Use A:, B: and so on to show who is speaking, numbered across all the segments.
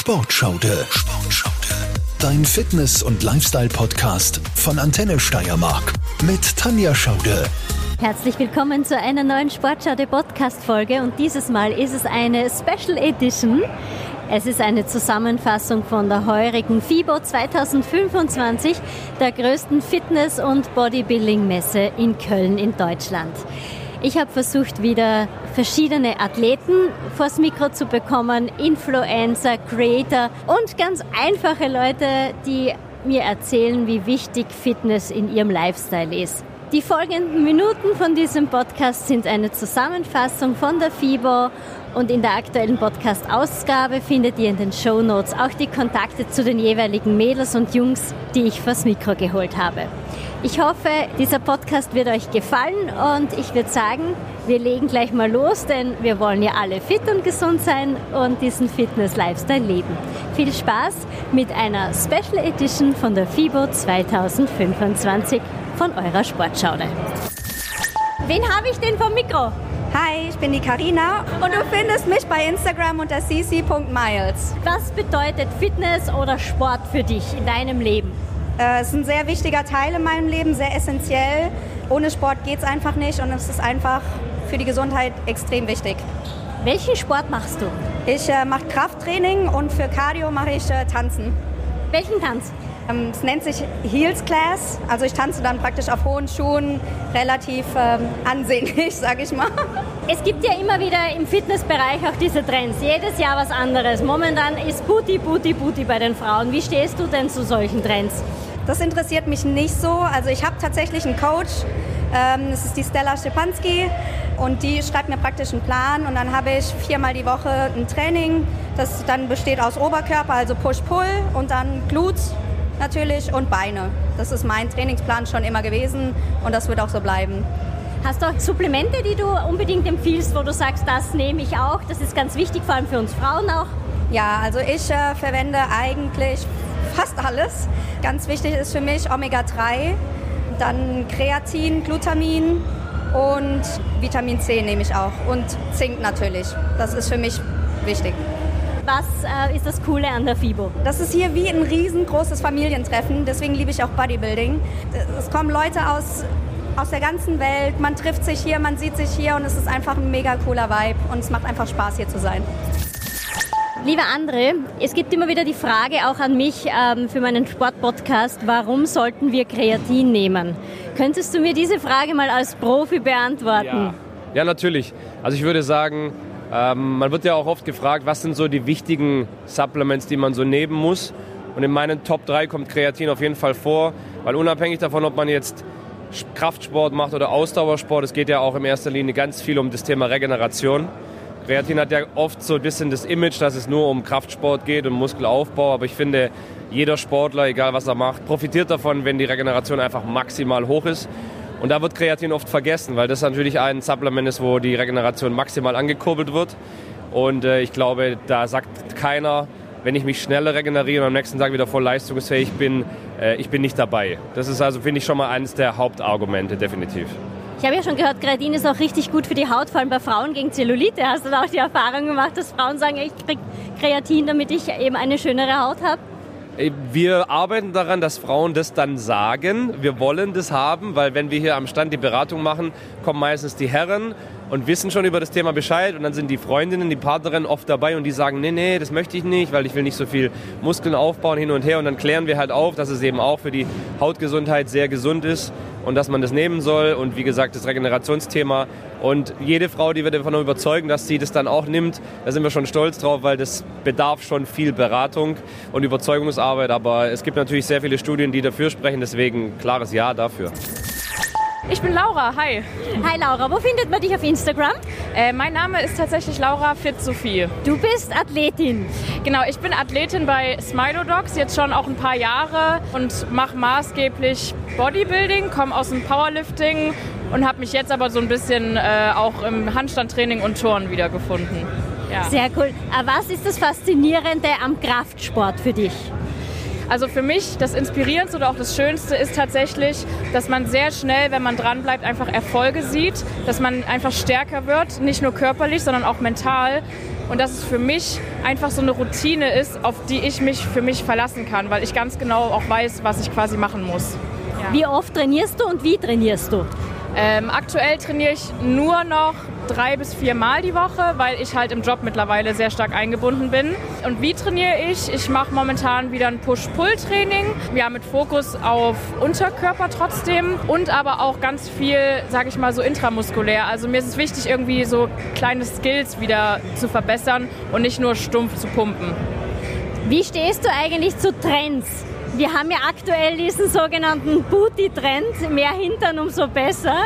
A: Sportschaude. Dein Fitness- und Lifestyle-Podcast von Antenne Steiermark mit Tanja Schaude.
B: Herzlich willkommen zu einer neuen Sportschaude-Podcast-Folge und dieses Mal ist es eine Special Edition. Es ist eine Zusammenfassung von der heurigen FIBO 2025, der größten Fitness- und Bodybuilding-Messe in Köln in Deutschland. Ich habe versucht, wieder verschiedene Athleten vors Mikro zu bekommen, Influencer, Creator und ganz einfache Leute, die mir erzählen, wie wichtig Fitness in ihrem Lifestyle ist. Die folgenden Minuten von diesem Podcast sind eine Zusammenfassung von der FIBO und in der aktuellen Podcast-Ausgabe findet ihr in den Shownotes auch die Kontakte zu den jeweiligen Mädels und Jungs, die ich vors Mikro geholt habe. Ich hoffe, dieser Podcast wird euch gefallen und ich würde sagen, wir legen gleich mal los, denn wir wollen ja alle fit und gesund sein und diesen Fitness-Lifestyle leben. Viel Spaß mit einer Special Edition von der FIBO 2025 von eurer Sportschaude. Wen habe ich denn vom Mikro?
C: Hi, ich bin die Karina und du findest mich bei Instagram unter cc.miles.
B: Was bedeutet Fitness oder Sport für dich in deinem Leben?
C: Es ist ein sehr wichtiger Teil in meinem Leben, sehr essentiell. Ohne Sport geht es einfach nicht und es ist einfach für die Gesundheit extrem wichtig.
B: Welchen Sport machst du?
C: Ich mache Krafttraining und für Cardio mache ich Tanzen.
B: Welchen Tanz?
C: Es nennt sich Heels Class, also ich tanze dann praktisch auf hohen Schuhen, relativ ansehnlich, sage ich mal.
B: Es gibt ja immer wieder im Fitnessbereich auch diese Trends, jedes Jahr was anderes. Momentan ist Booty bei den Frauen. Wie stehst du denn zu solchen Trends?
C: Das interessiert mich nicht so, also ich habe tatsächlich einen Coach, das ist die Stella Stepanski und die schreibt mir praktisch einen Plan und dann habe ich 4-mal die Woche ein Training, das dann besteht aus Oberkörper, also Push-Pull und dann Glutes natürlich und Beine. Das ist mein Trainingsplan schon immer gewesen und das wird auch so bleiben.
B: Hast du auch Supplemente, die du unbedingt empfiehlst, wo du sagst, das nehme ich auch, das ist ganz wichtig, vor allem für uns Frauen auch?
C: Ja, also ich verwende eigentlich fast alles. Ganz wichtig ist für mich Omega-3, dann Kreatin, Glutamin und Vitamin C nehme ich auch und Zink natürlich. Das ist für mich wichtig.
B: Was ist das Coole an der FIBO?
C: Das ist hier wie ein riesengroßes Familientreffen, deswegen liebe ich auch Bodybuilding. Es kommen Leute aus der ganzen Welt, man trifft sich hier, man sieht sich hier und es ist einfach ein mega cooler Vibe und es macht einfach Spaß hier zu sein.
B: Lieber André, es gibt immer wieder die Frage auch an mich für meinen Sportpodcast, warum sollten wir Kreatin nehmen? Könntest du mir diese Frage mal als Profi beantworten?
D: Ja, natürlich. Also ich würde sagen, man wird ja auch oft gefragt, was sind so die wichtigen Supplements, die man so nehmen muss. Und in meinen Top 3 kommt Kreatin auf jeden Fall vor, weil unabhängig davon, ob man jetzt Kraftsport macht oder Ausdauersport, es geht ja auch in erster Linie ganz viel um das Thema Regeneration. Kreatin hat ja oft so ein bisschen das Image, dass es nur um Kraftsport geht und Muskelaufbau, aber ich finde, jeder Sportler, egal was er macht, profitiert davon, wenn die Regeneration einfach maximal hoch ist. Und da wird Kreatin oft vergessen, weil das natürlich ein Supplement ist, wo die Regeneration maximal angekurbelt wird. Und ich glaube, da sagt keiner, wenn ich mich schneller regeneriere und am nächsten Tag wieder voll leistungsfähig bin, ich bin nicht dabei. Das ist also, finde ich, schon mal eines der Hauptargumente, definitiv.
B: Ich habe ja schon gehört, Kreatin ist auch richtig gut für die Haut, vor allem bei Frauen gegen Zellulite. Hast du da auch die Erfahrung gemacht, dass Frauen sagen, ich kriege Kreatin, damit ich eben eine schönere Haut habe?
D: Wir arbeiten daran, dass Frauen das dann sagen. Wir wollen das haben, weil wenn wir hier am Stand die Beratung machen, kommen meistens die Herren und wissen schon über das Thema Bescheid und dann sind die Freundinnen, die Partnerinnen oft dabei und die sagen, nee, das möchte ich nicht, weil ich will nicht so viel Muskeln aufbauen hin und her und dann klären wir halt auf, dass es eben auch für die Hautgesundheit sehr gesund ist und dass man das nehmen soll und wie gesagt das Regenerationsthema und jede Frau, die wir davon überzeugen, dass sie das dann auch nimmt, da sind wir schon stolz drauf, weil das bedarf schon viel Beratung und Überzeugungsarbeit, aber es gibt natürlich sehr viele Studien, die dafür sprechen, deswegen klares Ja dafür.
E: Ich bin Laura, hi.
B: Hi Laura, wo findet man dich auf Instagram?
E: Mein Name ist tatsächlich Laura Fit-Sophie.
B: Du bist Athletin.
E: Genau, ich bin Athletin bei Smilodogs, jetzt schon auch ein paar Jahre und mache maßgeblich Bodybuilding, komme aus dem Powerlifting und habe mich jetzt aber so ein bisschen auch im Handstandtraining und Turnen wiedergefunden. Ja.
B: Sehr cool. Aber was ist das Faszinierende am Kraftsport für dich?
E: Also für mich das Inspirierendste oder auch das Schönste ist tatsächlich, dass man sehr schnell, wenn man dranbleibt, einfach Erfolge sieht, dass man einfach stärker wird, nicht nur körperlich, sondern auch mental. und dass es für mich einfach so eine Routine ist, auf die ich mich für mich verlassen kann, weil ich ganz genau auch weiß, was ich quasi machen muss. Ja.
B: Wie oft trainierst du und wie trainierst du?
E: Aktuell trainiere ich nur noch 3 bis 4 Mal die Woche, weil ich halt im Job mittlerweile sehr stark eingebunden bin. Und wie trainiere ich? Ich mache momentan wieder ein Push-Pull-Training, ja, mit Fokus auf Unterkörper trotzdem und aber auch ganz viel, sage ich mal, so intramuskulär. Also mir ist es wichtig, irgendwie so kleine Skills wieder zu verbessern und nicht nur stumpf zu pumpen.
B: Wie stehst du eigentlich zu Trends? Wir haben ja aktuell diesen sogenannten Booty-Trend, mehr Hintern umso besser.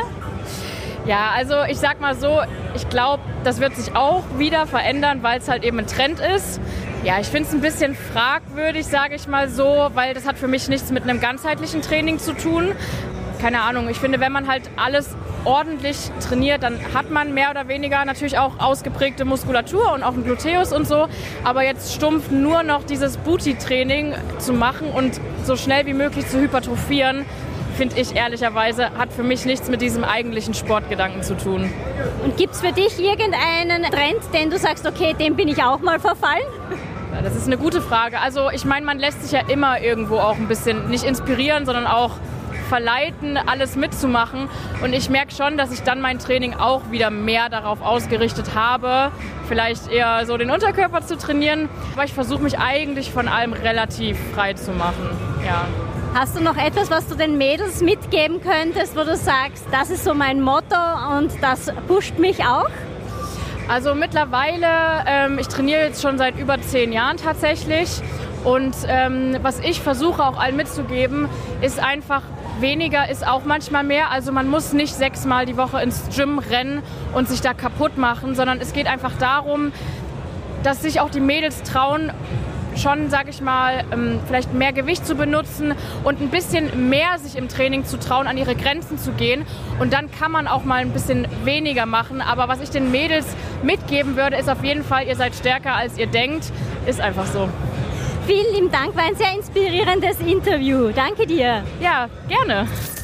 E: Ja, also ich sag mal so, ich glaube, das wird sich auch wieder verändern, weil es halt eben ein Trend ist. Ja, ich finde es ein bisschen fragwürdig, sage ich mal so, weil das hat für mich nichts mit einem ganzheitlichen Training zu tun. Keine Ahnung, ich finde, wenn man halt alles ordentlich trainiert, dann hat man mehr oder weniger natürlich auch ausgeprägte Muskulatur und auch einen Gluteus und so. Aber jetzt stumpf nur noch dieses Booty-Training zu machen und so schnell wie möglich zu hypertrophieren, finde ich ehrlicherweise, hat für mich nichts mit diesem eigentlichen Sportgedanken zu tun.
B: Und gibt es für dich irgendeinen Trend, den du sagst, okay, dem bin ich auch mal verfallen?
E: Ja, das ist eine gute Frage. Also ich meine, man lässt sich ja immer irgendwo auch ein bisschen nicht inspirieren, sondern auch verleiten, alles mitzumachen. Und ich merke schon, dass ich dann mein Training auch wieder mehr darauf ausgerichtet habe, vielleicht eher so den Unterkörper zu trainieren. Aber ich versuche mich eigentlich von allem relativ frei zu machen. Ja.
B: Hast du noch etwas, was du den Mädels mitgeben könntest, wo du sagst, das ist so mein Motto und das pusht mich auch?
E: Also mittlerweile, ich trainiere jetzt schon seit über 10 Jahren tatsächlich. Und was ich versuche auch allen mitzugeben, ist einfach, weniger ist auch manchmal mehr. Also man muss nicht 6 Mal die Woche ins Gym rennen und sich da kaputt machen, sondern es geht einfach darum, dass sich auch die Mädels trauen, schon, sage ich mal, vielleicht mehr Gewicht zu benutzen und ein bisschen mehr sich im Training zu trauen, an ihre Grenzen zu gehen. Und dann kann man auch mal ein bisschen weniger machen. Aber was ich den Mädels mitgeben würde, ist auf jeden Fall, ihr seid stärker, als ihr denkt. Ist einfach so.
B: Vielen lieben Dank, war ein sehr inspirierendes Interview. Danke dir.
E: Ja, gerne.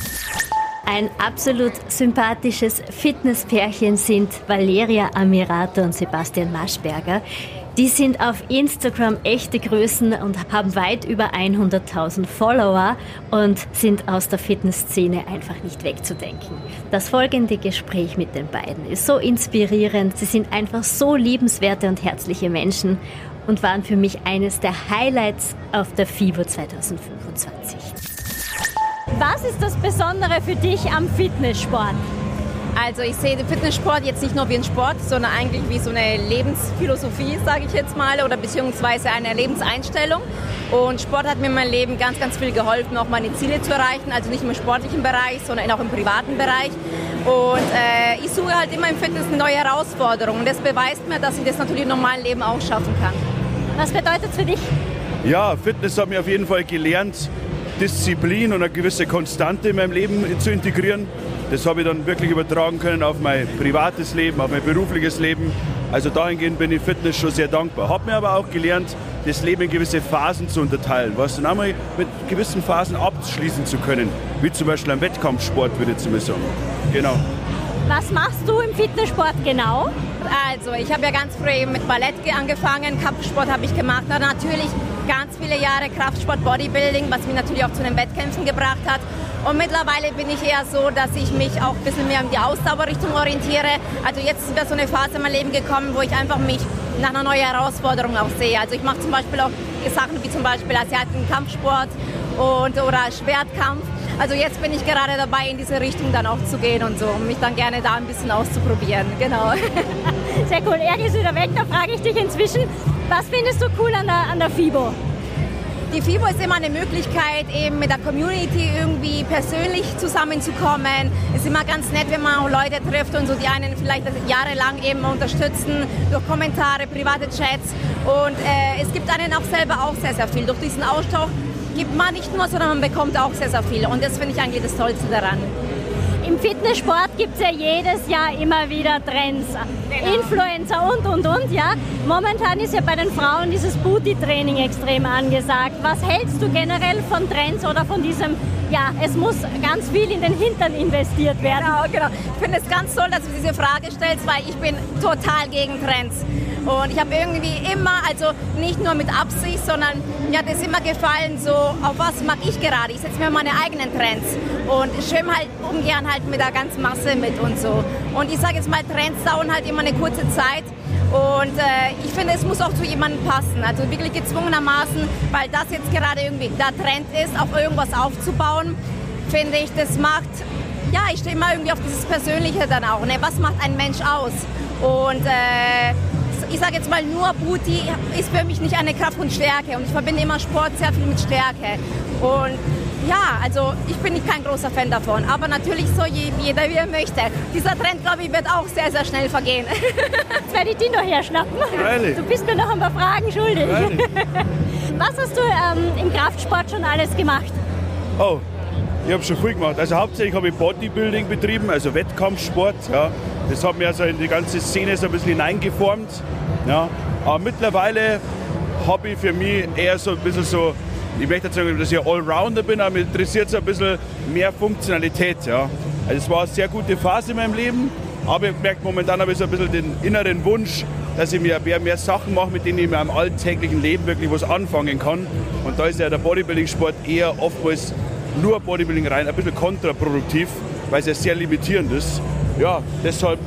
B: Ein absolut sympathisches Fitnesspärchen sind Valeria Amirato und Sebastian Maschberger. Die sind auf Instagram echte Größen und haben weit über 100.000 Follower und sind aus der Fitnessszene einfach nicht wegzudenken. Das folgende Gespräch mit den beiden ist so inspirierend. Sie sind einfach so liebenswerte und herzliche Menschen und waren für mich eines der Highlights auf der FIBO 2025. Was ist das Besondere für dich am Fitnesssport?
F: Also ich sehe den Fitnesssport jetzt nicht nur wie ein Sport, sondern eigentlich wie so eine Lebensphilosophie, sage ich jetzt mal, oder beziehungsweise eine Lebenseinstellung. Und Sport hat mir in meinem Leben ganz, ganz viel geholfen, auch meine Ziele zu erreichen, also nicht nur im sportlichen Bereich, sondern auch im privaten Bereich. Und ich suche halt immer im Fitness eine neue Herausforderung und das beweist mir, dass ich das natürlich im normalen Leben auch schaffen kann.
B: Was bedeutet es für dich?
G: Ja, Fitness hat mir auf jeden Fall gelernt, Disziplin und eine gewisse Konstante in meinem Leben zu integrieren. Das habe ich dann wirklich übertragen können auf mein privates Leben, auf mein berufliches Leben. Also dahingehend bin ich Fitness schon sehr dankbar. Habe mir aber auch gelernt, das Leben in gewisse Phasen zu unterteilen, was dann einmal mit gewissen Phasen abschließen zu können. Wie zum Beispiel am Wettkampfsport, würde ich zu mir sagen. Genau.
B: Was machst du im Fitnesssport genau?
F: Also ich habe ja ganz früh mit Ballett angefangen, Kampfsport habe ich gemacht, dann natürlich ganz viele Jahre Kraftsport, Bodybuilding, was mich natürlich auch zu den Wettkämpfen gebracht hat. Und mittlerweile bin ich eher so, dass ich mich auch ein bisschen mehr in die Ausdauerrichtung orientiere. Also jetzt ist wieder so eine Phase in meinem Leben gekommen, wo ich einfach mich nach einer neuen Herausforderung auch sehe. Also ich mache zum Beispiel auch Sachen wie zum Beispiel asiatischen Kampfsport oder Schwertkampf. Also jetzt bin ich gerade dabei, in diese Richtung dann auch zu gehen und so, um mich dann gerne da ein bisschen auszuprobieren. Genau.
B: Sehr cool. Er ist wieder weg, da frage ich dich inzwischen, was findest du cool an der FIBO?
F: Die FIBO ist immer eine Möglichkeit, eben mit der Community irgendwie persönlich zusammenzukommen. Es ist immer ganz nett, wenn man auch Leute trifft und so, die einen vielleicht jahrelang eben unterstützen durch Kommentare, private Chats. Und es gibt einen auch selber auch sehr, sehr viel. Durch diesen Austausch gibt man nicht nur, sondern man bekommt auch sehr, sehr viel. Und das finde ich eigentlich das Tollste daran.
B: Im Fitnesssport gibt es ja jedes Jahr immer wieder Trends, genau. Influencer und, ja. Momentan ist ja bei den Frauen dieses Booty-Training extrem angesagt. Was hältst du generell von Trends oder von diesem, ja, es muss ganz viel in den Hintern investiert werden?
F: Genau. Ich finde es ganz toll, dass du diese Frage stellst, weil ich bin total gegen Trends. Und ich habe irgendwie immer, also nicht nur mit Absicht, sondern mir hat es immer gefallen, so auf was mag ich gerade. Ich setze mir meine eigenen Trends und schwimme halt ungern halt mit der ganzen Masse mit und so. Und ich sage jetzt mal, Trends dauern halt immer eine kurze Zeit. Und ich finde, es muss auch zu jemandem passen, also wirklich gezwungenermaßen, weil das jetzt gerade irgendwie der Trend ist, auch irgendwas aufzubauen, finde ich, das macht, ja, ich stehe immer irgendwie auf dieses Persönliche dann auch, ne? Was macht ein Mensch aus? Und ich sage jetzt mal, nur Booty ist für mich nicht eine Kraft und Stärke und ich verbinde immer Sport sehr viel mit Stärke. Und ja, also ich bin kein großer Fan davon, aber natürlich so jeder, wie er möchte. Dieser Trend, glaube ich, wird auch sehr, sehr schnell vergehen.
B: Jetzt werde ich die noch herschnappen.
G: Freilich.
B: Du bist mir noch ein paar Fragen schuldig.
G: Freilich.
B: Was hast du im Kraftsport schon alles gemacht?
G: Oh, ich habe schon viel gemacht. Also hauptsächlich habe ich Bodybuilding betrieben, also Wettkampfsport. Ja. Das hat mich also in die ganze Szene so ein bisschen hineingeformt. Ja. Aber mittlerweile habe ich für mich eher so ein bisschen so, ich möchte nicht sagen, dass ich ein Allrounder bin, aber mich interessiert so ein bisschen mehr Funktionalität. Ja. Also es war eine sehr gute Phase in meinem Leben, aber ich merke momentan habe ich so ein bisschen den inneren Wunsch, dass ich mir mehr Sachen mache, mit denen ich in meinem alltäglichen Leben wirklich was anfangen kann. Und da ist ja der Bodybuilding-Sport eher oftmals nur Bodybuilding rein, ein bisschen kontraproduktiv, weil es ja sehr limitierend ist. Ja, deshalb.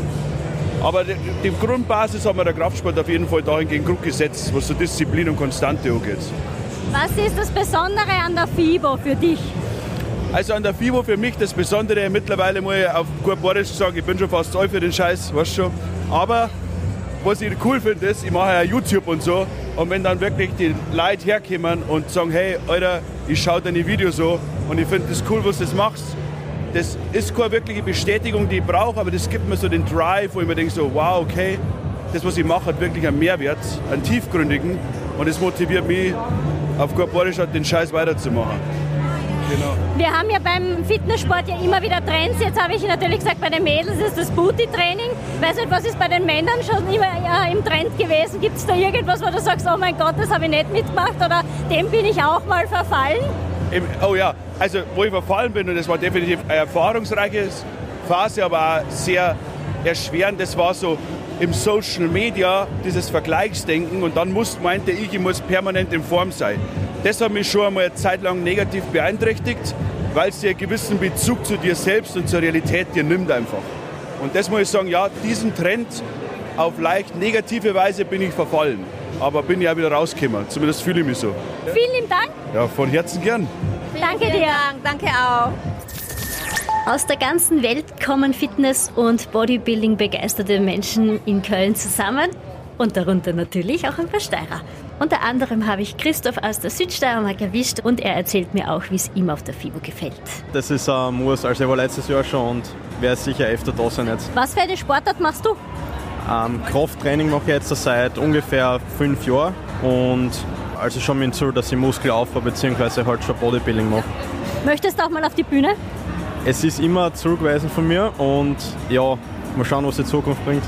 G: Aber die Grundbasis hat mir der Kraftsport auf jeden Fall dahingehend gut gesetzt, was so Disziplin und Konstante angeht.
B: Was ist das Besondere an der FIBO für dich?
G: Also an der FIBO für mich das Besondere, mittlerweile muss ich auf gut Badisch sagen, ich bin schon fast alt für den Scheiß, weißt schon. Aber was ich cool finde, ist, ich mache ja YouTube und so. Und wenn dann wirklich die Leute herkommen und sagen, hey, Alter, ich schaue deine Videos so und ich finde das cool, was du machst. Das ist keine wirkliche Bestätigung, die ich brauche, aber das gibt mir so den Drive, wo ich mir denke so, wow, okay, das, was ich mache, hat wirklich einen Mehrwert, einen tiefgründigen. Und das motiviert mich, auf gut Badisch den Scheiß weiterzumachen. Genau.
B: Wir haben ja beim Fitnesssport ja immer wieder Trends. Jetzt habe ich natürlich gesagt, bei den Mädels ist das Booty-Training. Weiß nicht, was ist bei den Männern schon immer im Trend gewesen? Gibt es da irgendwas, wo du sagst, oh mein Gott, das habe ich nicht mitgemacht oder dem bin ich auch mal verfallen?
G: Oh ja, also wo ich verfallen bin, und das war definitiv eine erfahrungsreiche Phase, aber auch sehr erschwerend, das war so im Social Media dieses Vergleichsdenken und dann meinte ich muss permanent in Form sein. Das hat mich schon einmal eine Zeit lang negativ beeinträchtigt, weil es dir einen gewissen Bezug zu dir selbst und zur Realität dir nimmt einfach. Und das muss ich sagen, ja, diesen Trend auf leicht negative Weise bin ich verfallen. Aber bin ich auch wieder rausgekommen, zumindest fühle ich mich so.
B: Vielen lieben Dank.
G: Ja, von Herzen gern.
B: Danke dir.
F: Danke auch.
B: Aus der ganzen Welt kommen Fitness- und Bodybuilding-begeisterte Menschen in Köln zusammen und darunter natürlich auch ein paar Steirer. Unter anderem habe ich Christoph aus der Südsteiermark erwischt und er erzählt mir auch, wie es ihm auf der FIBO gefällt.
H: Das ist ein Muss, also ich war letztes Jahr schon und werde sicher öfter da sein jetzt.
B: Was für eine Sportart machst du?
H: Krafttraining mache ich jetzt seit ungefähr 5 Jahren und also schon mein Ziel, dass ich Muskel aufbaue bzw. halt schon Bodybuilding mache.
B: Möchtest du auch mal auf die Bühne?
H: Es ist immer ein Ziel gewesen von mir und ja, mal schauen, was die Zukunft bringt.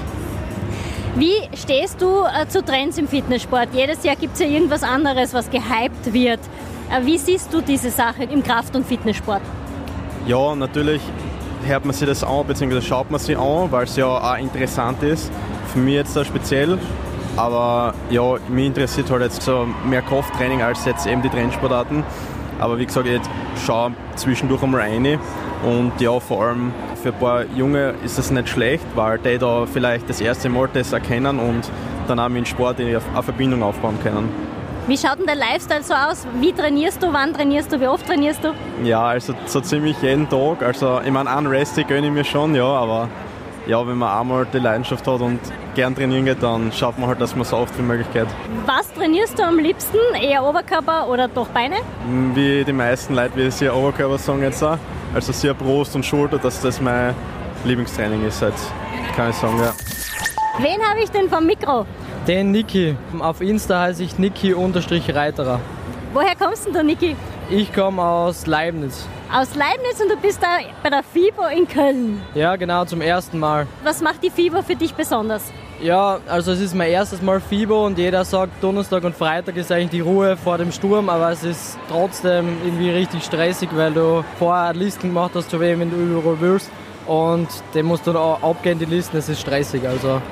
B: Wie stehst du zu Trends im Fitnesssport? Jedes Jahr gibt es ja irgendwas anderes, was gehypt wird. Wie siehst du diese Sache im Kraft- und Fitnesssport?
H: Ja, natürlich hört man sich das an, bzw. schaut man sich an, weil es ja auch interessant ist. Für mich jetzt da speziell. Aber ja, mich interessiert halt jetzt so mehr Krafttraining als jetzt eben die Trendsportarten. Aber wie gesagt, ich schaue zwischendurch einmal rein. Und ja, vor allem für ein paar Junge ist das nicht schlecht, weil die da vielleicht das erste Mal das erkennen und dann auch mit dem Sport eine Verbindung aufbauen können.
B: Wie schaut denn der Lifestyle so aus? Wie trainierst du? Wann trainierst du? Wie oft trainierst du?
H: Ja, also so ziemlich jeden Tag. Also ich meine, einen Rest gönne ich mir schon, ja, aber ja, wenn man einmal die Leidenschaft hat und gern trainieren geht, dann schaut man halt, dass man so oft wie möglich geht.
B: Was trainierst du am liebsten? Eher Oberkörper oder doch Beine?
H: Wie die meisten Leute, wie sie Oberkörper sagen jetzt auch. Also sehr Brust und Schulter, dass das mein Lieblingstraining ist, jetzt, kann ich sagen, ja.
B: Wen habe ich denn vom Mikro?
I: Den Niki. Auf Insta heiße ich Niki_Reiterer.
B: Woher kommst denn du, Niki?
I: Ich komme aus Leibniz.
B: Aus Leibniz und du bist da bei der FIBO in Köln.
I: Ja, genau, zum ersten Mal.
B: Was macht die FIBO für dich besonders?
I: Ja, also es ist mein erstes Mal FIBO und jeder sagt, Donnerstag und Freitag ist eigentlich die Ruhe vor dem Sturm, aber es ist trotzdem irgendwie richtig stressig, weil du vorher Listen gemacht hast, zu wem du überall willst und den musst du dann auch abgehen, die Listen, es ist stressig, also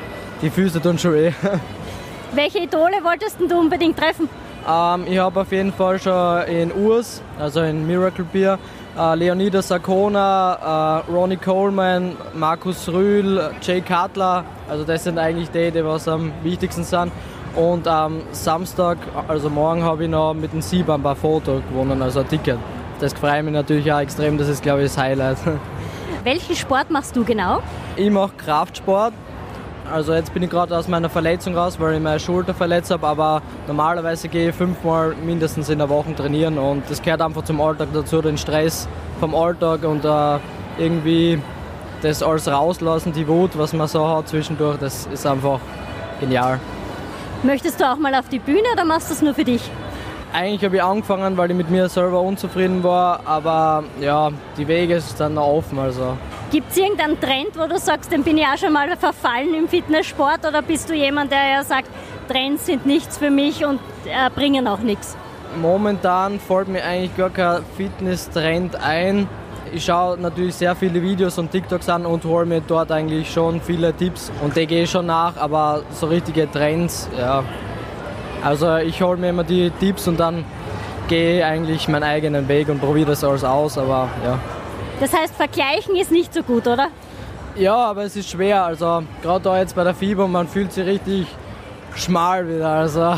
I: die Füße tun schon weh.
B: Welche Idole wolltest du unbedingt treffen?
I: Ich habe auf jeden Fall schon in Urs, also in Miracle Beer, Leonidas Sakona, Ronnie Coleman, Markus Rühl, Jay Cutler, also das sind eigentlich die was am wichtigsten sind. Und am Samstag, also morgen, habe ich noch mit dem Sieb ein paar Fotos gewonnen, also ein Ticket. Das freut mich natürlich auch extrem, das ist, glaube ich, das Highlight.
B: Welchen Sport machst du genau?
I: Ich mache Kraftsport. Also jetzt bin ich gerade aus meiner Verletzung raus, weil ich meine Schulter verletzt habe, aber normalerweise gehe ich 5-mal mindestens in der Woche trainieren und das gehört einfach zum Alltag dazu, den Stress vom Alltag und irgendwie das alles rauslassen, die Wut, was man so hat zwischendurch, das ist einfach genial.
B: Möchtest du auch mal auf die Bühne oder machst du es nur für dich?
I: Eigentlich habe ich angefangen, weil ich mit mir selber unzufrieden war, aber ja, die Wege sind dann noch offen. Also.
B: Gibt es irgendeinen Trend, wo du sagst, den bin ich auch schon mal verfallen im Fitnesssport, oder bist du jemand, der ja sagt, Trends sind nichts für mich und bringen auch nichts?
I: Momentan fällt mir eigentlich gar kein Fitness-Trend ein. Ich schaue natürlich sehr viele Videos und TikToks an und hole mir dort eigentlich schon viele Tipps und die gehe ich schon nach, aber so richtige Trends, ja. Also ich hole mir immer die Tipps und dann gehe eigentlich meinen eigenen Weg und probiere das alles aus, aber ja.
B: Das heißt, vergleichen ist nicht so gut, oder?
I: Ja, aber es ist schwer, also gerade da jetzt bei der FIBO, man fühlt sich richtig schmal wieder, also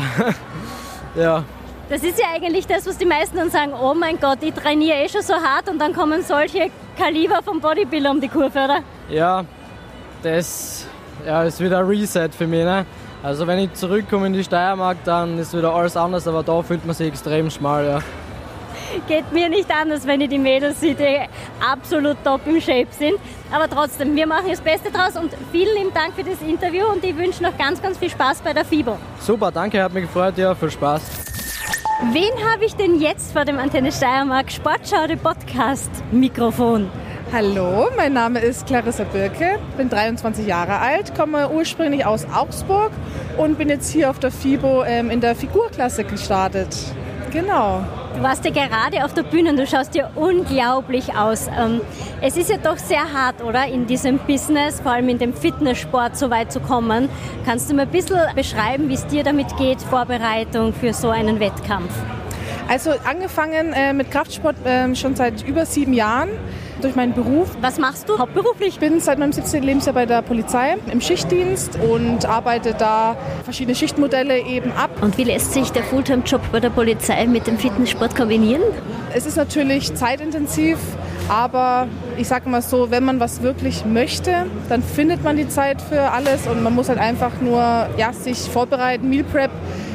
I: ja.
B: Das ist ja eigentlich das, was die meisten dann sagen, oh mein Gott, ich trainiere schon so hart und dann kommen solche Kaliber vom Bodybuilder um die Kurve, oder?
I: Ja, das ist wieder ein Reset für mich, ne? Also wenn ich zurückkomme in die Steiermark, dann ist wieder alles anders, aber da fühlt man sich extrem schmal, ja.
B: Geht mir nicht anders, wenn ich die Mädels sehe, die absolut top im Shape sind. Aber trotzdem, wir machen das Beste draus und vielen lieben Dank für das Interview und ich wünsche noch ganz, ganz viel Spaß bei der FIBO.
I: Super, danke, hat mich gefreut, ja, viel Spaß.
B: Wen habe ich denn jetzt vor dem Antenne Steiermark Sportschau Podcast Mikrofon?
J: Hallo, mein Name ist Clarissa Birke, bin 23 Jahre alt, komme ursprünglich aus Augsburg und bin jetzt hier auf der FIBO in der Figurklasse gestartet. Genau.
B: Du warst ja gerade auf der Bühne und du schaust ja unglaublich aus. Es ist ja doch sehr hart, oder, in diesem Business, vor allem in dem Fitnesssport, so weit zu kommen. Kannst du mir ein bisschen beschreiben, wie es dir damit geht, Vorbereitung für so einen Wettkampf?
J: Also angefangen mit Kraftsport schon seit über 7 Jahren durch meinen Beruf.
B: Was machst du hauptberuflich?
J: Ich bin seit meinem 17. Lebensjahr bei der Polizei im Schichtdienst und arbeite da verschiedene Schichtmodelle eben ab.
B: Und wie lässt sich der Fulltime-Job bei der Polizei mit dem Fitnesssport kombinieren?
J: Es ist natürlich zeitintensiv, aber ich sage mal so, wenn man was wirklich möchte, dann findet man die Zeit für alles und man muss halt einfach nur sich vorbereiten, Meal Prep,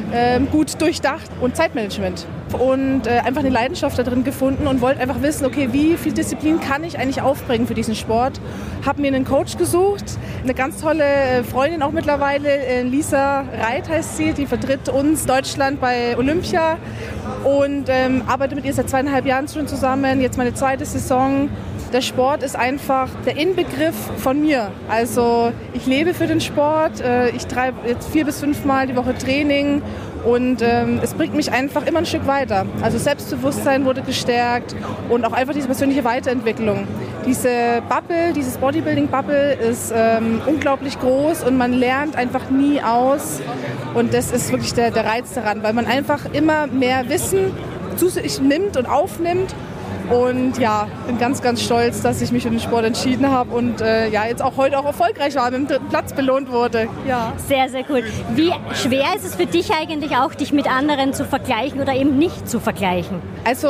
J: gut durchdacht und Zeitmanagement. Und einfach eine Leidenschaft da drin gefunden und wollte einfach wissen, okay, wie viel Disziplin kann ich eigentlich aufbringen für diesen Sport. Habe mir einen Coach gesucht, eine ganz tolle Freundin auch mittlerweile, Lisa Reit heißt sie, die vertritt uns Deutschland bei Olympia und arbeite mit ihr seit 2,5 Jahren schon zusammen, jetzt meine 2. Saison. Der Sport ist einfach der Inbegriff von mir. Also ich lebe für den Sport, ich treibe jetzt 4 bis 5 Mal die Woche Training und es bringt mich einfach immer ein Stück weiter. Also Selbstbewusstsein wurde gestärkt und auch einfach diese persönliche Weiterentwicklung. Diese Bubble, dieses Bodybuilding-Bubble ist unglaublich groß und man lernt einfach nie aus. Und das ist wirklich der Reiz daran, weil man einfach immer mehr Wissen zu sich nimmt und aufnimmt. Und ja, bin ganz, ganz stolz, dass ich mich für den Sport entschieden habe und jetzt auch heute auch erfolgreich war, mit dem 3. Platz belohnt wurde. Ja.
B: Sehr, sehr cool. Wie schwer ist es für dich eigentlich auch, dich mit anderen zu vergleichen oder eben nicht zu vergleichen?
J: Also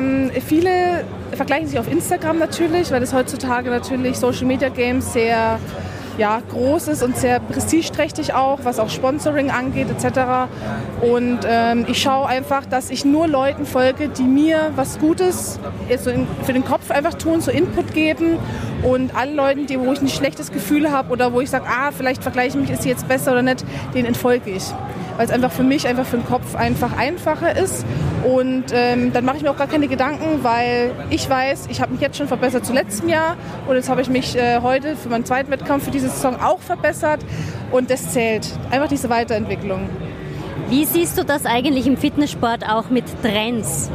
J: viele vergleichen sich auf Instagram natürlich, weil das heutzutage natürlich Social Media Games sehr groß ist und sehr prestigeträchtig auch, was auch Sponsoring angeht etc. Und ich schaue einfach, dass ich nur Leuten folge, die mir was Gutes für den Kopf einfach tun, so Input geben und allen Leuten, wo ich ein schlechtes Gefühl habe oder wo ich sage, vielleicht vergleiche ich mich, ist sie jetzt besser oder nicht, denen entfolge ich. Weil es einfach für mich, einfach für den Kopf einfach einfacher ist. Und dann mache ich mir auch gar keine Gedanken, weil ich weiß, ich habe mich jetzt schon verbessert zu letztem Jahr und jetzt habe ich mich heute für meinen 2. Wettkampf für diese Saison auch verbessert und das zählt. Einfach diese Weiterentwicklung.
B: Wie siehst du das eigentlich im Fitnesssport auch mit Trends?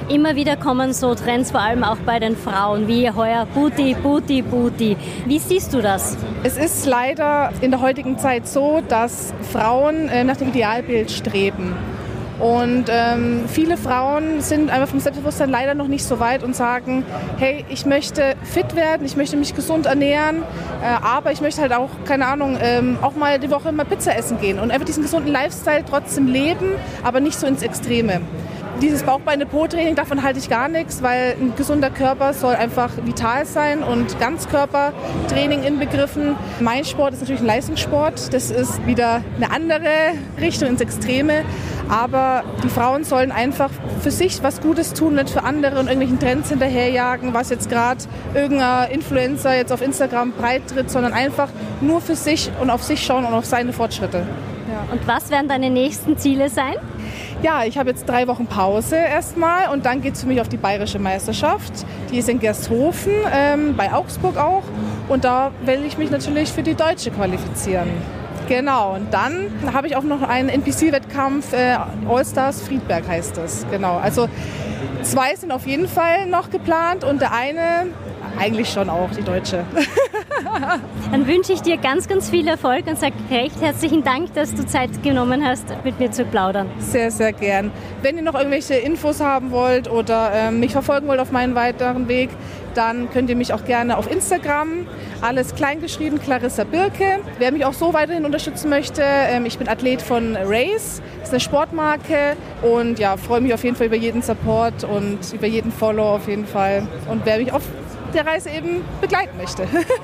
B: Immer wieder kommen so Trends, vor allem auch bei den Frauen, wie heuer Booty, Booty, Booty. Wie siehst du das?
J: Es ist leider in der heutigen Zeit so, dass Frauen nach dem Idealbild streben. Und viele Frauen sind einfach vom Selbstbewusstsein leider noch nicht so weit und sagen, hey, ich möchte fit werden, ich möchte mich gesund ernähren, aber ich möchte halt auch, keine Ahnung, auch mal die Woche mal Pizza essen gehen und einfach diesen gesunden Lifestyle trotzdem leben, aber nicht so ins Extreme. Dieses Bauchbeine-Po-Training, davon halte ich gar nichts, weil ein gesunder Körper soll einfach vital sein und Ganzkörpertraining inbegriffen. Mein Sport ist natürlich ein Leistungssport, das ist wieder eine andere Richtung ins Extreme, aber die Frauen sollen einfach für sich was Gutes tun, nicht für andere und irgendwelchen Trends hinterherjagen, was jetzt gerade irgendein Influencer jetzt auf Instagram breit tritt, sondern einfach nur für sich und auf sich schauen und auf seine Fortschritte. Ja.
B: Und was werden deine nächsten Ziele sein?
J: Ja, ich habe jetzt 3 Wochen Pause erstmal und dann geht es für mich auf die Bayerische Meisterschaft. Die ist in Gersthofen, bei Augsburg auch. Und da will ich mich natürlich für die Deutsche qualifizieren. Genau, und dann habe ich auch noch einen NPC-Wettkampf, All-Stars Friedberg heißt das. Genau, also 2 sind auf jeden Fall noch geplant und der eine eigentlich schon auch, die Deutsche.
B: Dann wünsche ich dir ganz, ganz viel Erfolg und sage recht herzlichen Dank, dass du Zeit genommen hast, mit mir zu plaudern.
J: Sehr, sehr gern. Wenn ihr noch irgendwelche Infos haben wollt oder mich verfolgen wollt auf meinem weiteren Weg, dann könnt ihr mich auch gerne auf Instagram, alles kleingeschrieben, Clarissa Birke. Wer mich auch so weiterhin unterstützen möchte, ich bin Athlet von Race, das ist eine Sportmarke und ja, freue mich auf jeden Fall über jeden Support und über jeden Follow auf jeden Fall. Und wer mich auf der Reise eben begleiten möchte.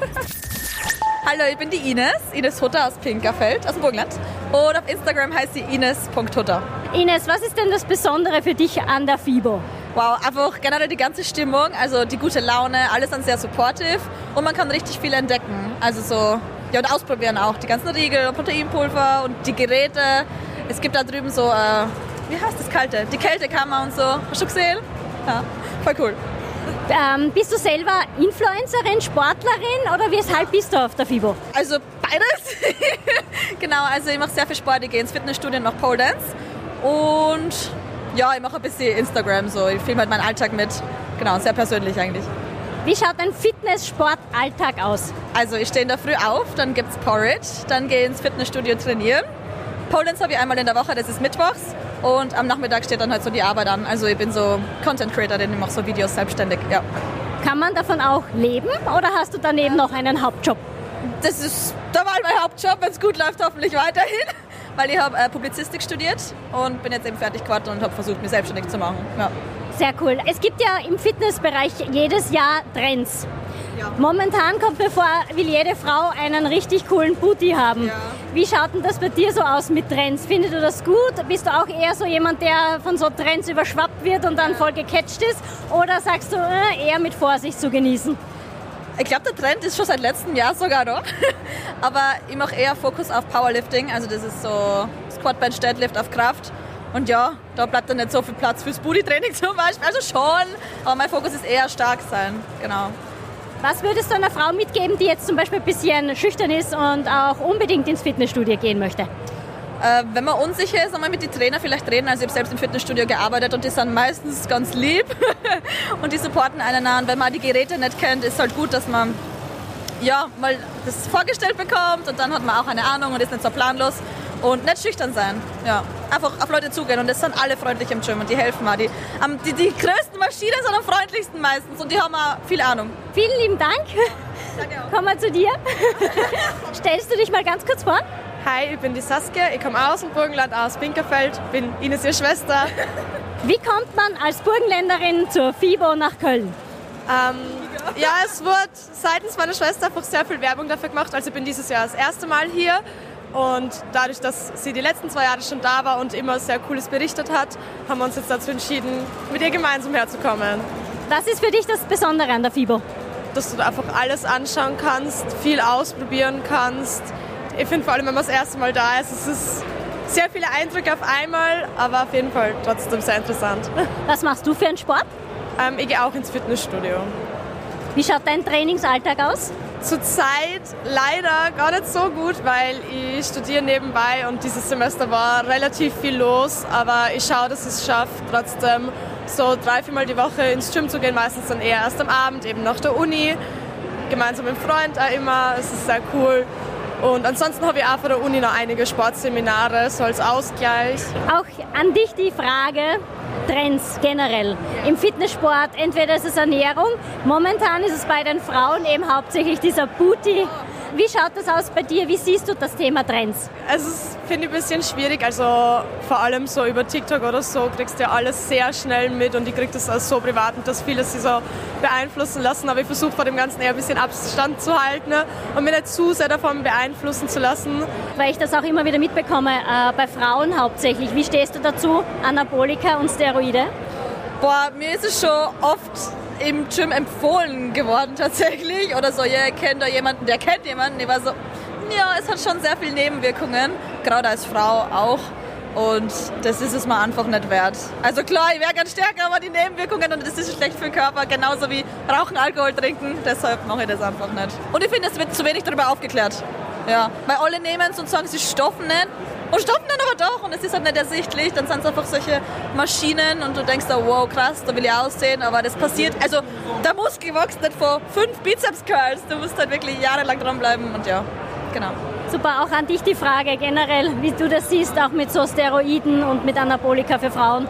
K: Hallo, ich bin die Ines Hutter aus Pinkerfeld, aus dem Burgenland. Und auf Instagram heißt sie ines.hutter.
B: Ines, was ist denn das Besondere für dich an der FIBO?
K: Wow, einfach generell die ganze Stimmung, also die gute Laune, alles dann sehr supportive und man kann richtig viel entdecken. Also so, ja, und ausprobieren auch, die ganzen Riegel und Proteinpulver und die Geräte. Es gibt da drüben so, wie heißt das Kalte? Die Kältekammer und so. Hast du gesehen? Ja, voll cool.
B: Bist du selber Influencerin, Sportlerin oder weshalb bist du auf der FIBO?
K: Also beides. Genau, also ich mache sehr viel Sport, ich gehe ins Fitnessstudio und mache Pole Dance und ja, ich mache ein bisschen Instagram, so ich filme halt meinen Alltag mit. Genau, sehr persönlich eigentlich.
B: Wie schaut dein Fitness-Sport-Alltag aus?
K: Also ich stehe in der Früh auf, dann gibt's Porridge, dann gehe ich ins Fitnessstudio trainieren. Pole Dance habe ich einmal in der Woche, das ist mittwochs. Und am Nachmittag steht dann halt so die Arbeit an. Also ich bin so Content Creatorin, ich mache so Videos selbstständig, ja.
B: Kann man davon auch leben oder hast du daneben noch einen Hauptjob?
K: Das ist dabei mein Hauptjob, wenn es gut läuft, hoffentlich weiterhin. Weil ich habe Publizistik studiert und bin jetzt eben fertig geworden und habe versucht, mich selbstständig zu machen. Ja.
B: Sehr cool. Es gibt ja im Fitnessbereich jedes Jahr Trends. Ja. Momentan kommt mir vor, will jede Frau einen richtig coolen Booty haben. Ja. Wie schaut denn das bei dir so aus mit Trends? Findest du das gut? Bist du auch eher so jemand, der von so Trends überschwappt wird und dann voll gecatcht ist? Oder sagst du, eher mit Vorsicht zu genießen?
K: Ich glaube, der Trend ist schon seit letztem Jahr sogar noch. Aber ich mache eher Fokus auf Powerlifting. Also das ist so Squat, Bench, Deadlift auf Kraft. Und ja, da bleibt dann nicht so viel Platz fürs Booty-Training zum Beispiel. Also schon, aber mein Fokus ist eher stark sein. Genau.
B: Was würdest du einer Frau mitgeben, die jetzt zum Beispiel ein bisschen schüchtern ist und auch unbedingt ins Fitnessstudio gehen möchte?
K: Wenn man unsicher ist, soll man mit den Trainern vielleicht reden. Also ich habe selbst im Fitnessstudio gearbeitet und die sind meistens ganz lieb und die supporten einen an. Wenn man die Geräte nicht kennt, ist es halt gut, dass man ja, mal das vorgestellt bekommt und dann hat man auch eine Ahnung und ist nicht so planlos. Und nicht schüchtern sein, ja. Einfach auf Leute zugehen und es sind alle freundlich im Gym und die helfen mal. Die größten Maschinen sind am freundlichsten meistens und die haben auch viel Ahnung.
B: Vielen lieben Dank.
K: Danke auch.
B: Kommen wir zu dir. Stellst du dich mal ganz kurz vor?
L: Hi, ich bin die Saskia, ich komme aus dem Burgenland, aus Pinkerfeld, bin Ines ihre Schwester.
B: Wie kommt man als Burgenländerin zur FIBO nach Köln?
L: Ja, es wurde seitens meiner Schwester einfach sehr viel Werbung dafür gemacht. Also ich bin dieses Jahr das erste Mal hier. Und dadurch, dass sie die letzten 2 Jahre schon da war und immer sehr Cooles berichtet hat, haben wir uns jetzt dazu entschieden, mit ihr gemeinsam herzukommen.
B: Was ist für dich das Besondere an der FIBO?
L: Dass du da einfach alles anschauen kannst, viel ausprobieren kannst. Ich finde vor allem, wenn man das erste Mal da ist, es ist sehr viele Eindrücke auf einmal, aber auf jeden Fall trotzdem sehr interessant.
B: Was machst du für einen Sport?
L: Ich gehe auch ins Fitnessstudio.
B: Wie schaut dein Trainingsalltag aus?
L: Zurzeit leider gar nicht so gut, weil ich studiere nebenbei und dieses Semester war relativ viel los, aber ich schaue, dass ich es schaffe, trotzdem so 3-4 Mal die Woche ins Gym zu gehen, meistens dann eher erst am Abend, eben nach der Uni, gemeinsam mit einem Freund auch immer, es ist sehr cool. Und ansonsten habe ich auch von der Uni noch einige Sportseminare, so als Ausgleich.
B: Auch an dich die Frage, Trends generell im Fitnesssport, entweder ist es Ernährung, momentan ist es bei den Frauen eben hauptsächlich dieser Booty. Wie schaut das aus bei dir? Wie siehst du das Thema Trends?
L: Also das finde ich ein bisschen schwierig, also vor allem so über TikTok oder so kriegst du ja alles sehr schnell mit und ich kriege das als so privat und dass viele sich so beeinflussen lassen, aber ich versuche vor dem Ganzen eher ein bisschen Abstand zu halten und mich nicht zu sehr davon beeinflussen zu lassen.
B: Weil ich das auch immer wieder mitbekomme, bei Frauen hauptsächlich. Wie stehst du dazu, Anabolika und Steroide?
K: Boah, mir ist es schon oft im Gym empfohlen geworden tatsächlich. Oder so, ja, kennt da jemanden, der kennt jemanden. Ich war so, ja, es hat schon sehr viele Nebenwirkungen, gerade als Frau auch. Und das ist es mir einfach nicht wert. Also klar, ich wäre ganz stärker, aber die Nebenwirkungen, und das ist schlecht für den Körper, genauso wie Rauchen, Alkohol trinken. Deshalb mache ich das einfach nicht. Und ich finde, es wird zu wenig darüber aufgeklärt. Ja, weil alle nehmen es und sagen, sie stoppen nicht. Und stoppen dann aber doch und es ist halt nicht ersichtlich. Dann sind es einfach solche Maschinen und du denkst da, wow, krass, da will ich aussehen. Aber das passiert, also der Muskel wächst nicht vor 5 Bizeps-Curls. Du musst halt wirklich jahrelang dranbleiben und ja, genau.
B: Super, auch an dich die Frage generell, wie du das siehst, auch mit so Steroiden und mit Anabolika für Frauen.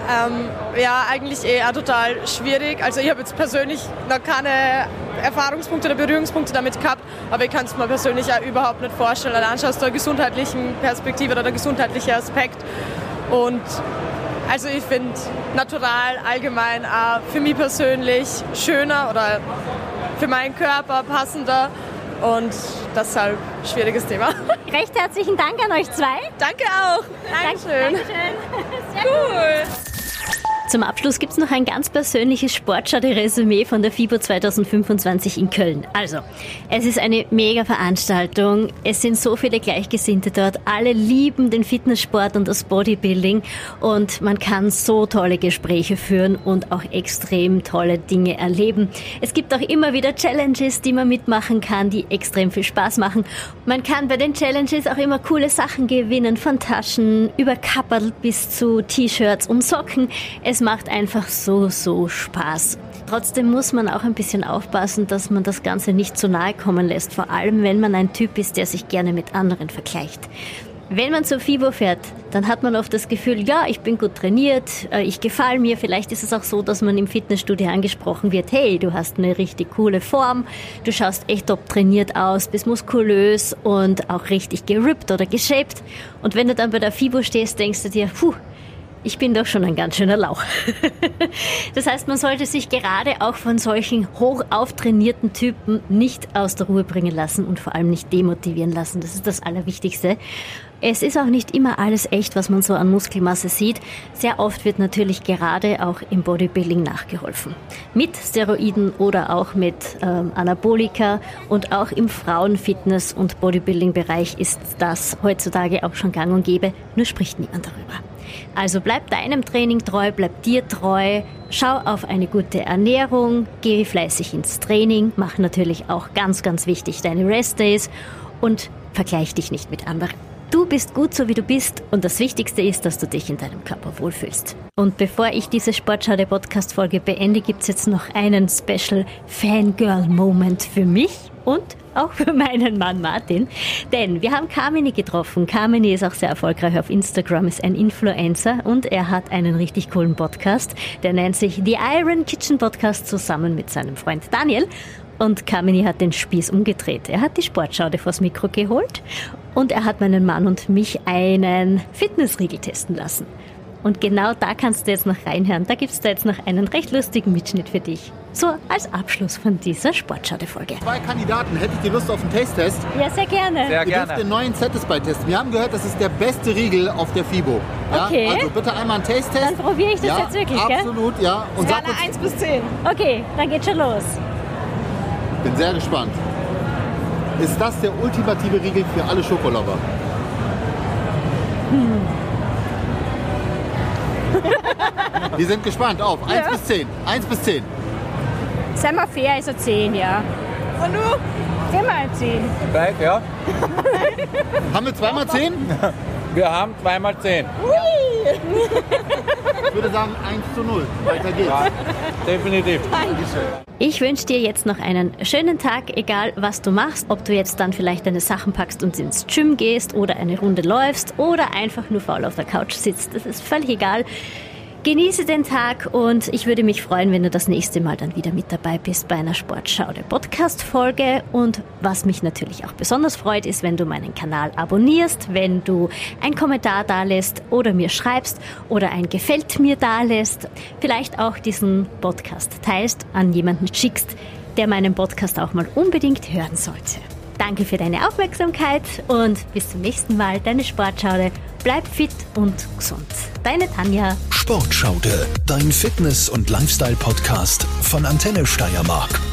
L: Ja, eigentlich auch total schwierig. Also ich habe jetzt persönlich noch keine Erfahrungspunkte oder Berührungspunkte damit gehabt, aber ich kann es mir persönlich auch überhaupt nicht vorstellen. Allein schon aus der gesundheitlichen Perspektive oder der gesundheitliche Aspekt. Und also ich finde natural allgemein auch für mich persönlich schöner oder für meinen Körper passender. Und deshalb schwieriges Thema.
B: Recht herzlichen Dank an euch zwei.
L: Danke auch.
B: Dankeschön.
L: Sehr cool.
B: Zum Abschluss gibt es noch ein ganz persönliches Sportschau-Resümee von der FIBO 2025 in Köln. Also, es ist eine mega Veranstaltung. Es sind so viele Gleichgesinnte dort. Alle lieben den Fitnesssport und das Bodybuilding. Und man kann so tolle Gespräche führen und auch extrem tolle Dinge erleben. Es gibt auch immer wieder Challenges, die man mitmachen kann, die extrem viel Spaß machen. Man kann bei den Challenges auch immer coole Sachen gewinnen, von Taschen über Kapperl bis zu T-Shirts und Socken. Es macht einfach so Spaß. Trotzdem muss man auch ein bisschen aufpassen, dass man das Ganze nicht zu nahe kommen lässt, vor allem wenn man ein Typ ist, der sich gerne mit anderen vergleicht. Wenn man zur FIBO fährt, dann hat man oft das Gefühl, ja, ich bin gut trainiert, ich gefalle mir. Vielleicht ist es auch so, dass man im Fitnessstudio angesprochen wird, hey, du hast eine richtig coole Form, du schaust echt top trainiert aus, bist muskulös und auch richtig gerippt oder geshaped. Und wenn du dann bei der FIBO stehst, denkst du dir, ich bin doch schon ein ganz schöner Lauch. Das heißt, man sollte sich gerade auch von solchen hoch auftrainierten Typen nicht aus der Ruhe bringen lassen und vor allem nicht demotivieren lassen. Das ist das Allerwichtigste. Es ist auch nicht immer alles echt, was man so an Muskelmasse sieht. Sehr oft wird natürlich gerade auch im Bodybuilding nachgeholfen. Mit Steroiden oder auch mit Anabolika, und auch im Frauenfitness- und Bodybuilding-Bereich ist das heutzutage auch schon gang und gäbe, nur spricht niemand darüber. Also bleib deinem Training treu, bleib dir treu, schau auf eine gute Ernährung, geh fleißig ins Training, mach natürlich auch ganz wichtig deine Restdays und vergleich dich nicht mit anderen. Du bist gut, so wie du bist, und das Wichtigste ist, dass du dich in deinem Körper wohlfühlst. Und bevor ich diese Sportschau der Podcast-Folge beende, gibt's jetzt noch einen Special Fangirl-Moment für mich und auch für meinen Mann Martin. Denn wir haben Carmini getroffen. Carmini ist auch sehr erfolgreich auf Instagram, ist ein Influencer und er hat einen richtig coolen Podcast. Der nennt sich The Iron Kitchen Podcast zusammen mit seinem Freund Daniel. Und Carmini hat den Spieß umgedreht. Er hat die Sportschaude vors Mikro geholt und er hat meinen Mann und mich einen Fitnessriegel testen lassen. Und genau da kannst du jetzt noch reinhören. Da gibt's da jetzt noch einen recht lustigen Mitschnitt für dich. So als Abschluss von dieser Sportschau-Folge.
M: 2 Kandidaten. Hättet ihr Lust auf einen Taste-Test?
B: Ja, sehr gerne.
M: Ihr dürft den neuen Satisfy testen. Wir haben gehört, das ist der beste Riegel auf der FIBO. Ja?
B: Okay.
M: Also bitte einmal einen Taste-Test.
B: Dann probiere ich das jetzt wirklich, gell?
M: Absolut, ja. Und
L: Skala 1 bis 10.
B: Okay, dann geht's schon los.
M: Bin sehr gespannt. Ist das der ultimative Riegel für alle Schokolover? Wir sind gespannt. Auf 1 bis 10. 1 bis 10.
B: Sei mal fair, ist er 10, ja.
L: Und du?
E: 10x10.
N: Gleich, ja.
M: Haben wir 2x10?
N: Wir haben 2x10.
M: Ich würde sagen 1:0. Weiter geht's.
N: Ja, definitiv.
B: Ich wünsche dir jetzt noch einen schönen Tag, egal was du machst. Ob du jetzt dann vielleicht deine Sachen packst und ins Gym gehst oder eine Runde läufst oder einfach nur faul auf der Couch sitzt. Das ist völlig egal. Genieße den Tag und ich würde mich freuen, wenn du das nächste Mal dann wieder mit dabei bist bei einer Sportschau der Podcast-Folge. Und was mich natürlich auch besonders freut, ist, wenn du meinen Kanal abonnierst, wenn du einen Kommentar dalässt oder mir schreibst oder ein Gefällt mir dalässt. Vielleicht auch diesen Podcast teilst, an jemanden schickst, der meinen Podcast auch mal unbedingt hören sollte. Danke für deine Aufmerksamkeit und bis zum nächsten Mal. Deine Sportschaude. Bleib fit und gesund. Deine Tanja.
A: Sportschaude, dein Fitness- und Lifestyle-Podcast von Antenne Steiermark.